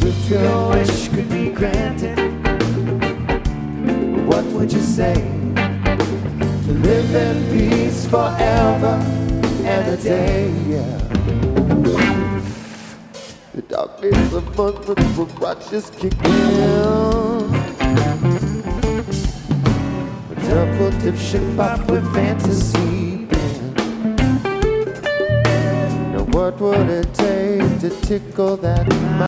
If your wish could be granted, what would you say? To live in peace forever and a day, yeah. The darkness of month with righteous kick in. A double dipshit pop with fantasy band. Now what would it take to tickle that